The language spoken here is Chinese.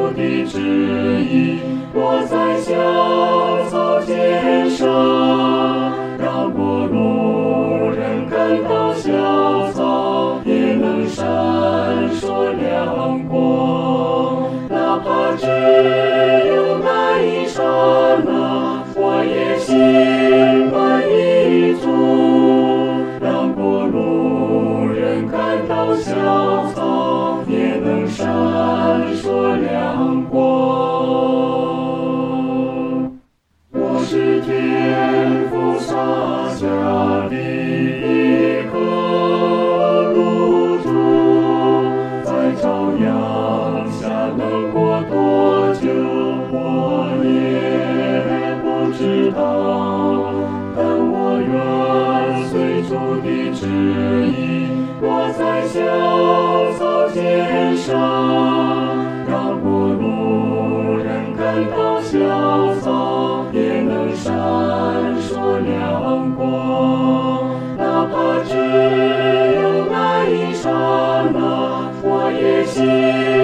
的旨意落在小草尖上，让过路人感到小草也能闪烁亮光。哪怕只有那一刹那，我也心满意足，让过路人感到小草也能闪烁亮光。我是天父撒下的一颗露珠，在朝阳下能过多久我也不知道，但我愿随主的旨意落在小草尖上，让过路人感到小草也能闪烁亮光。哪怕只有那一刹那，我也心